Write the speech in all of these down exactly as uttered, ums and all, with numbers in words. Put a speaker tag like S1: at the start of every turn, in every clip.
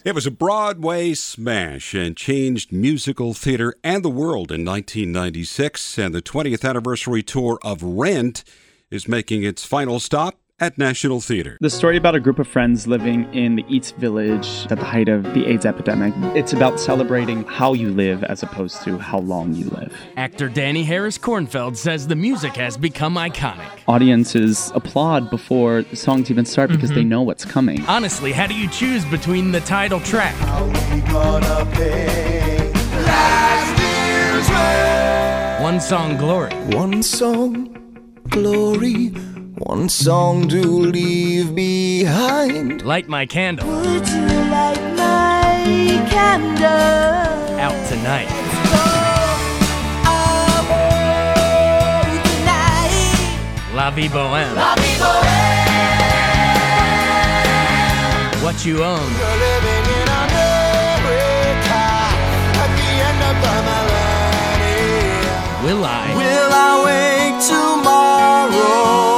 S1: It was a Broadway smash and changed musical theater and the world in nineteen ninety-six, and the twentieth anniversary tour of Rent is making its final stop at National Theater.
S2: The story about a group of friends living in the East Village at the height of the AIDS epidemic. It's about celebrating how you live as opposed to how long you live.
S3: Actor Danny Harris Kornfeld says the music has become iconic.
S2: Audiences applaud before the songs even start because
S3: mm-hmm.
S2: they know what's coming.
S3: Honestly, how do you choose between the title track?
S4: How we gonna pay last year's rent?
S3: One Song Glory.
S4: One song, glory. One song to leave behind.
S3: Light My Candle.
S5: Would you light my candle?
S3: Out tonight.
S5: Oh, away tonight.
S3: La Vie Boheme.
S5: La Vie Boheme.
S3: What You Own.
S4: We're living in America at the end of the millennium.
S3: Will I?
S4: Will I wake tomorrow?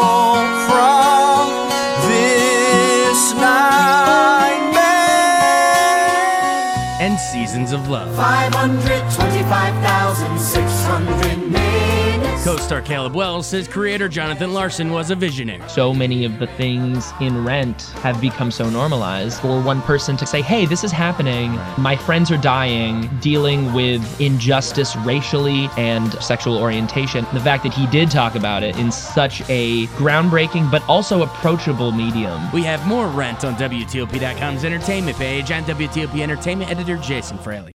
S3: And Seasons of Love.
S5: five hundred twenty-five thousand six hundred minutes.
S3: Co-star Caleb Wells says creator Jonathan Larson was a visionary.
S6: So many of the things in Rent have become so normalized. For one person to say, hey, this is happening, my friends are dying, dealing with injustice racially and sexual orientation. The fact that he did talk about it in such a groundbreaking but also approachable medium.
S3: We have more Rent on W T O P dot com's entertainment page. I'm W T O P Entertainment editor Jason Fraley.